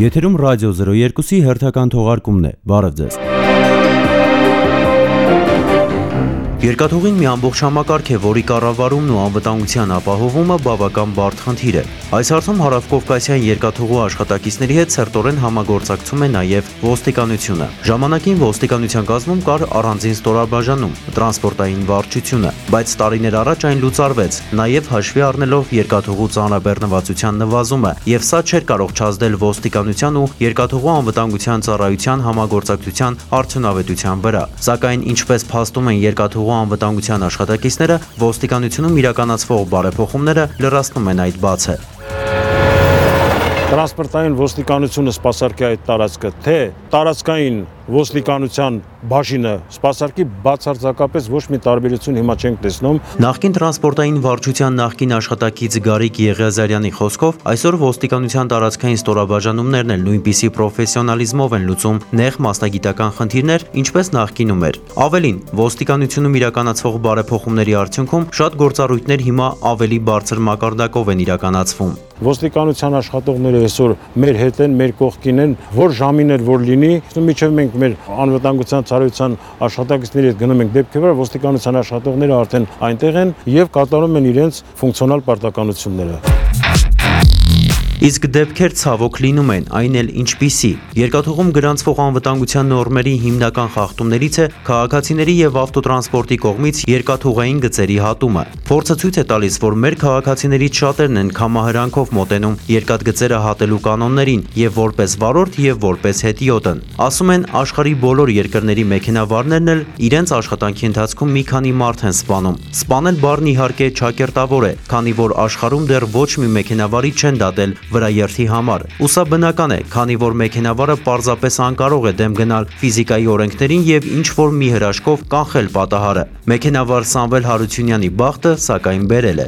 Եթերում ռադիո 02-ի հերթական թողարկումն է։ Բարև ձեզ։ Երկաթուղին մի ամբողջ համակարգ է, որի կառավարումն ու անվտանգության ապահովումը բավական բարդ խնդիր է։ Այս հարցում հարավկովկասյան երկաթուղու աշխատակիցների հետ սերտորեն համագործակցում է նաև ոստիկանությունը։ Ժամանակին ոստիկանության կազմում կար առանձին ստորաբաժանում՝ տրանսպորտային վարչությունը, բայց տարիներ առաջ այն լուծարվեց, նաև հաշվի առնելով երկաթուղու ծանրաբեռնվածության նվազումը, եւ սա չէր կարող չազդել ոստիկանության ու երկաթուղու անվտանգության ծառայության համագործակցության արդյունավետության վրա։ Սակայն ինչպես փաստում են երկաթուղու անվտանգության աշխատակիցները, ոստիկանությունում իրականացվող բարեփոխումները լրացնում են այդ բացը։ Տրանսպորտային ոստիկանությունը սպասարկի այդ տարածքը, թե տարածքային ոստիկանության բաժինը սպասարկի բացարձակապես ոչ մի տարբերություն հիմա չենք տեսնում։ Նախկին տրանսպորտային վարչության նախկին աշխատակից Գարիկ Եղիազարյանի խոսքով, այսօր ոստիկանության տարածքային ստորաբաժանումներն էլ նույնպիսի պրոֆեսիոնալիզմով են լուծում նեղ մասնագիտական խնդիրներ, ինչպես նախկինում էր։ Ավելին, ոստիկանությունում իրականացվող բարեփոխումների արդյունքում շատ գործառույթներ հիմա ավելի բարձր մակարդակով են իրականացվում։ Ոստիկանության աշխատողները այսօր մեր հետ են, մեր կողքին են, որ ժամին էլ որ լինի, մինչև մենք մեր անվտանգության ծառայության աշխատակիցների հետ գնում ենք դեպքի վրա, ոստիկանության աշխատողները արդեն այնտեղ են եւ կատարում են իրենց ֆունկցիոնալ պարտականությունները։ Իսկ դեպքեր ցավոք լինում են, այն էլ ինչպիսի։ Երկաթուղում գրանցվող անվտանգության նորմերի հիմնական խախտումներից է քաղաքացիների եւ ավտոտրանսպորտի կողմից երկաթուղային գծերի հատումը։ Փորձը ցույց է տալիս, որ մեր քաղաքացիներից շատերն են քամահրանքով մոտենում երկաթգծերը հատելու կանոններին եւ որպես վարորդ եւ որպես հետիոտն։ Ասում են, աշխարհի բոլոր երկրների մեքենավարներն էլ իրենց աշխատանքի ընթացքում մի քանի մարդ են սպանում։ Սպանել բառն իհարկե ճակերտավոր է, քանի որ աշխարհում դեռ ոչ մի մեքենավարի չեն դատել վրաերթի համար։ Ու սա բնական է, քանի որ մեքենավարը պարզապես անկարող է դեմ գնալ ֆիզիկայի օրենքներին եւ ինչ որ մի հրաշքով կանխել պատահարը։ Մեքենավար Սամվել Հարությունյանի բախտը սակայն բերել է։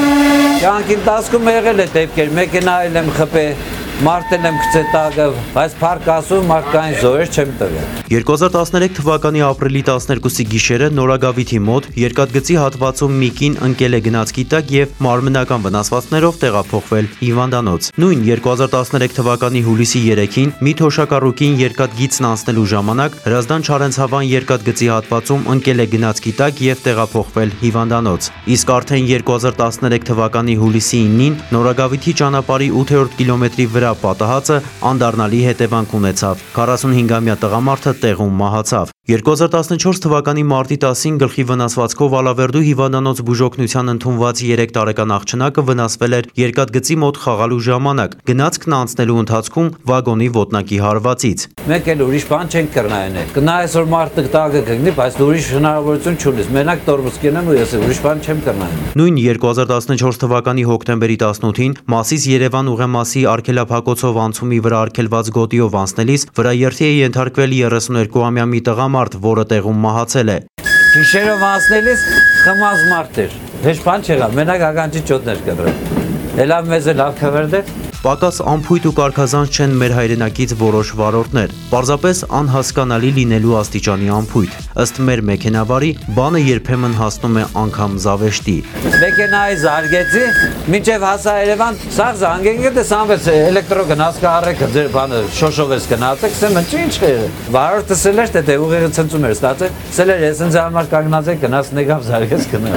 Կյանքի ընթացքում եղել է դեպքեր, մեքենայել եմ խփել, մարտել եմ գծե տակը, բայց փառք Աստծո մարդկային զոհեր չեմ տվել։ 2013 թվականի ապրիլի 12-ի գիշերը Նորագավիթի մոտ երկաթգծի հատվածում մի կին ընկել է գնացքի տակ եւ մարմնական վնասվածքներով տեղափոխվել հիվանդանոց։ Նույն 2013 թվականի հուլիսի 3-ին մի թոշակառուկին երկաթգիծն անցնելու ժամանակ Հրազդան Չարենցավան երկաթգծի հատվածում ընկել է գնացքի տակ եւ տեղափոխվել հիվանդանոց։ Իսկ արդեն 2013 թվականի հուլիսի 9-ին Նորագավիթի ճանապարհի 8-րդ կիլոմետրի վրա պատահածը անդառնալի հետևանք ունեցավ։ 45-ամյա տղամարդը տեղում մահացավ։ 2014 թվականի մարտի 10-ին գլխի վնասվածքով Ալավերդու հիվանդանոց բուժօգնության ընդունված 3 տարեկան աղջնակը վնասվել էր երկաթգծի մոտ խաղալու ժամանակ, գնացքն անցնելու ընթացքում վագոնի ոտնակի հարվածից։ Մենք էլ ուրիշ բան չենք կրնայել։ Կնա այսօր մարդը տակը կգնի, բայց ուրիշ հնարավորություն չունես։ Մենակ տորմս կենեմ ու ես ուրիշ բան չեմ կրնայել։ Նույն 2014 թվականի հոկտեմբերի 18-ին Մասիս Երևան ուղեմասի Արգելափակոցով անցումի վրա արգելված գոտիով անցնելիս վրաերթի է ենթարկվել 32-ամյա մի տղամարդ, որը տեղում մահացել է։ Գիշերով անցնելիս խմած մարդ էր։ Հեչ բան չեղավ, մենակ ականջի ճոտներ կտրել։ Էլավ մեզ էլ ակվերդեր։ Պակաս անփույթ ու կարգազանց չեն մեր հայրենակից որոշ վարորդներ, պարզապես անհասկանալի լինելու աստիճանի անփույթ։ Ըստ մեր մեքենավարի, բանը երբեմն հասնում է անգամ զավեշտի։ Մեքենայի զարգեցի, մինչև հասա Երևան, սաղ զանգենք դե սանվեց էլեկտրո գնացքը առեկը ձեր բանը շոշովես գնացեք, ասեմ ինչ է։ Վարորդը սել էր դե ուղիղ ցնցում էր ստացել, սել էր ես ինձ համար կանգնած եք գնաց նեգավ զարգեց գնա։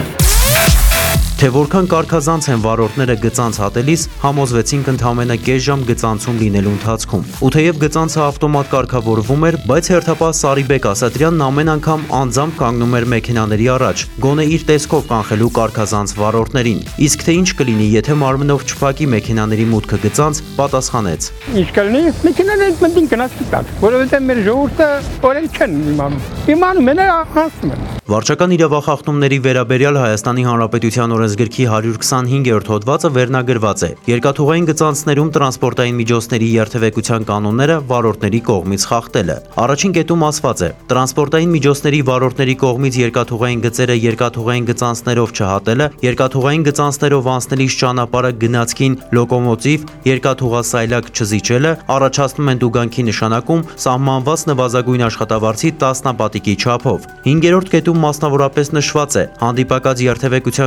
Թե որքան կարգազանց են վարորդները գծանց հատելիս, համոզվեցինք ընդամենը կես ժամ գծանցում լինելու ընթացքում։ Ու թեև գծանցը ավտոմատ կարգավորվում էր, բայց հերթապահ Սարիբեկ Ասատրյանն ամեն անգամ անձամբ կանգնում էր մեքենաների առաջ, գոնե իր տեսքով կանխելու կարգազանց վարորդներին։ Իսկ թե ինչ կլինի, եթե մարմնով չփակի մեքենաների մուտքը գծանց, պատասխանեց. Ինչ կլինի, մեքենաները մտին գնացքի տակ, որովհետև մեր ժողովուրդը օրենք չեն իմանում են հասնում են։ Վարչական իրավախախտումների վերաբերյալ Հայաստանի Հանրապետության օրենսգրքի 125-րդ հոդվածը վերնագրված է։ Երկաթուղային գծանցներում տրանսպորտային միջոցների երթևեկության կանոնները վարորդների կողմից խախտելը։ Առաջին կետում ասված է. տրանսպորտային միջոցների վարորդների կողմից երկաթուղային գծերը երկաթուղային գծանցներով չհատելը, երկաթուղային գծանցներով անցնելիս ճանապարհը գնացքին լոկոմոտիվ երկաթուղասայլակ չզիջելը առաջացնում են տուգանքի նշանակում սահմանված նվազագույն աշխատավարձի 10 պատիկի չափով։ 5-րդ կետում մասնավորապես նշված է. հանդիպակաց երթևեկության գոտի դուրս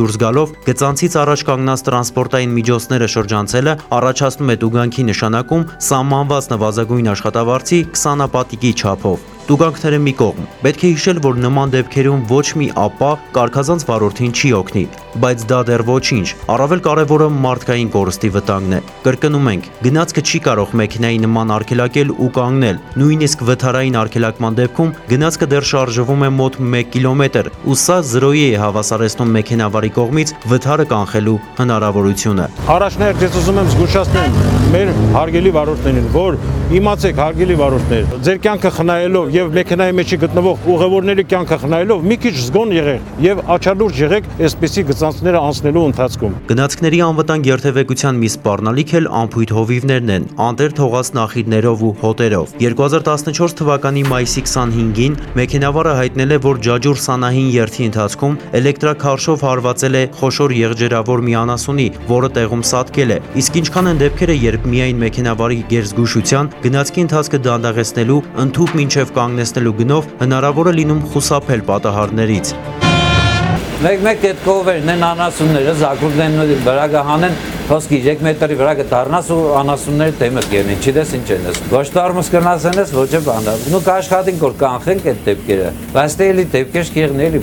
դուրս գալով գծանցից առաջ կանգնած տրանսպորտային միջոցները շրջանցելը առաջացնում է տուգանքի նշանակում սահմանված նվազագույն աշխատավարձի 20-ապատիկի չափով։ Տուգանքները մի կողմ, պետք է հիշել, որ նման դեպքերում ոչ մի ապա կարգազանց վարորդին չի օգնի, բայց դա դեռ ոչինչ, առավել կարևորը մարդկային կորստի վտանգն է։ Կրկնում ենք, գնացքը չի կարող մեքենայի նման արգելակել ու կանգնել, նույնիսկ վթարային արգելակման դեպքում գնացքը դեռ շարժվում է մոտ 1 կիլոմետր, ու սա զրոյի է հավասարեցնում մեքենավարի կողմից վթարը կանխելու հնարավորությունը։ Առաջնահերթ ես ուզում եմ զգուշացնել մեր հարգելի վարորդներին, որ իմացեք հարգելի վարորդներ, ձեր կյանքը խնայելով եւ մեքենայի մեջ գտնվող ուղևորների կյանքը խնայելով մի քիչ զգոն եղեք եւ աչալուրջ եղեք այսպիսի գծանցները անցնելու ընթացքում։ Գնացքների անվտանգ երթևեկության մի սպառնալիք էլ անփույթ հովիվներն են, անտեր թողած նախիդներով ու հոտերով։ 2014 թվականի մայիսի 25-ին մեքենավարը հայտնել է, որ Ջաջուր Սանահին երթի ընթացքում էլեկտրաքարշով հարվածել է խոշոր եղջերավոր մի անասունի, որը տեղում սատկել է։ Իսկ ինչքան են դեպքերը, երբ միայն մեքենավարի գերզգուշության գնացքի ընթացքը դանդաղեցնելու, ընդհուպ մինչև կանգնեցնելու գնով հնարավոր է լինում խուսափել պատահարներից։ Մեկ դեպքով են անասունները զակուրդեն վրա կհանեն, խոսքի 3 մետրի վրա կդառնաս ու անասունները դեմը կերնին, չգիտես ինչ են ես։ Ոչ տարմուս կնասեն ես, ոչ է բանը։ Նու կաշխատենք որ կանխենք այդ դեպքերը։ Բայց դե էլի դեպքեր կեղնելի։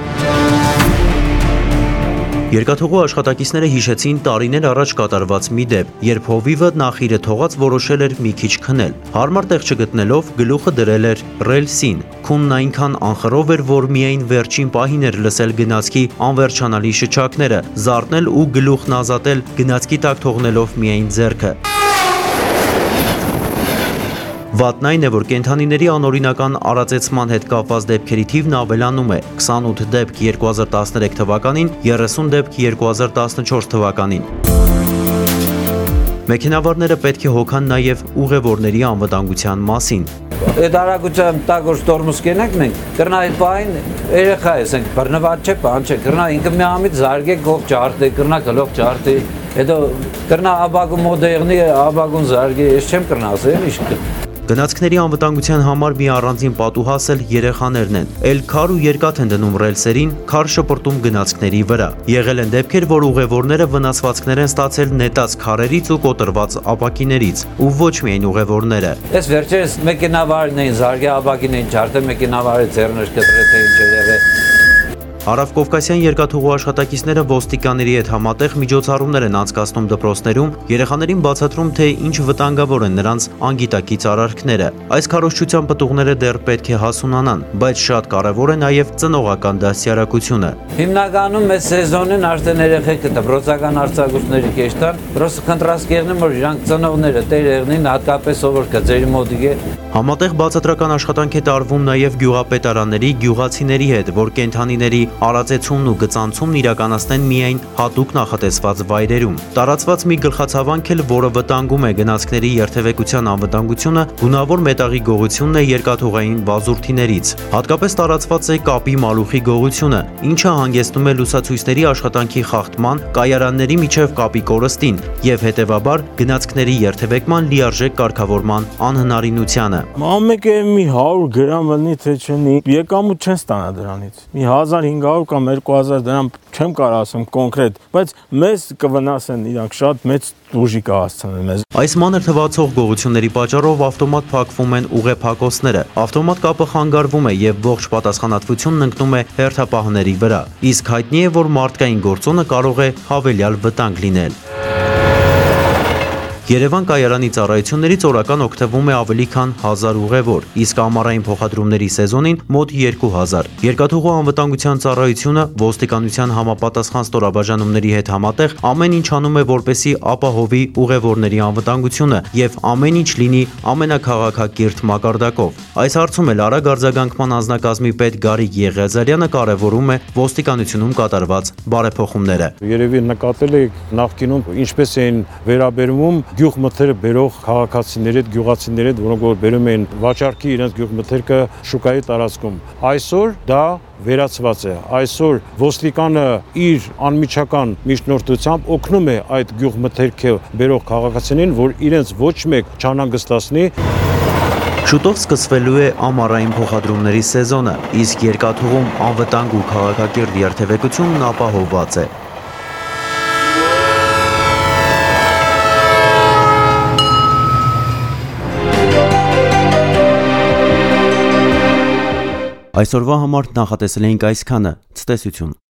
Երկաթուղու աշխատակիցները հիշեցին տարիներ առաջ կատարված մի դեպք, երբ հովիվը նախիրը թողած որոշել էր մի քիչ քնել։ Հարմար տեղ չգտնելով գլուխը դրել էր ռելսին։ Քունն այնքան անխռով էր, որ միայն վերջին պահին էր լսել գնացքի անվերջանալի շչակները, զարթնել ու գլուխն ազատել, գնացքի տակ թողնելով միայն ձեռքը։ Վատն այն է, որ կենդանիների անօրինական արածեցման հետ կապված դեպքերի թիվն ավելանում է՝ 28 դեպք 2013 թվականին, 30 դեպք 2014 թվականին։ Մեքենավարները պետք է հոգան նաև ուղևորների անվտանգության մասին։ Այդ արագության տակ որ տորմուս կենենք մենք, կրնա այդ պահին երեխա ես ենք, բռնված չէ, բան չէ, կրնա ինքը միամիտ զարգեք գող ջարդի, կրնա գլող ջարդի, հետո կրնա աբագու մոդերնի, աբագուն զարգի, ես չեմ կրնա ասել, ինչ Գնացքների անվտանգության համար մի առանձին պատուհաս էլ երեխաներն են։ Էլ քար ու երկաթ են դնում ռելսերին, քար շպրտում գնացքների վրա։ Եղել են դեպքեր, որ ուղևորները վնասվածքներ են ստացել նետած քարերից ու կոտրված ապակիներից, ու ոչ միայն ուղևորները։ Ես վերջերս մեքենավարն էին զարգի ապակին էին ջարդել, մեքենավարի ձեռներ կտրել թե ինչ եղել։ Հարավկովկասյան երկաթուղու աշխատակիցները ոստիկանների հետ համատեղ միջոցառումներ են անցկացնում դպրոցներում, երեխաներին բացատրում, թե ինչ վտանգավոր են նրանց անգիտակից արարքները։ Այս քարոզչության պտուղները դեռ պետք է հասունանան, բայց շատ կարևոր է նաև ծնողական դաստիարակությունը։ Հիմնականում այս սեզոնին արդեն երեխեքը դպրոցական արձակուրդների կեշտան, պրոստը խնդրած կեղնեմ, որ իրանք ծնողները տեր եղնին, հատկապես ով որ կա ձերի մոդիկ է։ Համատեղ բացատրական աշխատանք է տարվում նաև գյուղապետարանների, գյուղացիների հետ, որ կենդանիների արածեցումն ու գծանցումն իրականացնեն միայն հատուկ նախատեսված վայրերում։ Տարածված մի գլխացավանք էլ, որը վտանգում է գնացքների երթևեկության անվտանգությունը, գունավոր մետաղի գողությունն է երկաթուղային վազուրդիներից։ Հատկապես տարածված է կապի մալուխի գողությունը, ինչը հանգեցնում է լուսացույցների աշխատանքի խախտման, կայարանների միջև կապի կորստին եւ հետեւաբար գնացքների երթևեկման լիարժեք կարգավորման անհնարինությանը։ Ամեկը մի 100 գրամ լինի թե չնի, եկամուտ չեն ստանա դրանից։ Մի 1500 կամ 2000 դրամ չեմ կարող ասեմ կոնկրետ, բայց մեզ կվնասեն իրանք շատ մեծ ուժի կհասցնեն մեզ։ Այս մանր թվացող գողությունների պատճառով ավտոմատ փակվում են ուղեփակոցները, ավտոմատ կապը խանգարվում է եւ ողջ պատասխանատվությունն ընկնում է հերթապահների վրա։ Իսկ հայտնի է, որ մարդկային գործոնը կարող է հավելյալ վտանգ լինել։ Երևան կայարանի ծառայություններից օրական օգտվում է ավելի քան 1000 ուղևոր, իսկ ամառային փոխադրումների սեզոնին մոտ 2000։ Երկաթուղու անվտանգության ծառայությունը ոստիկանության համապատասխան ստորաբաժանումների հետ համատեղ ամեն ինչ անում է, որպեսզի ապահովի ուղևորների անվտանգությունը եւ ամեն ինչ լինի ամենաքաղաքակիրթ մակարդակով։ Այս հարցում էլ արագ արձագանքման անձնակազմի պետ Գարիկ Եղիազարյանը կարևորում է ոստիկանությունում կատարված բարեփոխումները։ Երևի նկատել եք նախկինում ինչպես էին վերաբերվում գյուղմթերը բերող քաղաքացիների հետ, գյուղացիների հետ, որոնք որ բերում են վաճառքի իրենց գյուղմթերքը շուկայի տարածքում։ Այսօր դա վերացված է։ Այսօր ոստիկանը իր անմիջական միջնորդությամբ օգնում է այդ գյուղմթերքը բերող քաղաքացիներին, որ իրենց ոչ մեկ չանհանգստացնի։ Շուտով սկսվելու է ամառային փոխադրումների սեզոնը, իսկ երկաթուղում անվտանգ ու քաղաքակիրթ երթևեկությունն ապահովված է։ Այսօրվա համար նախատեսել էինք այսքանը, ցտեսություն։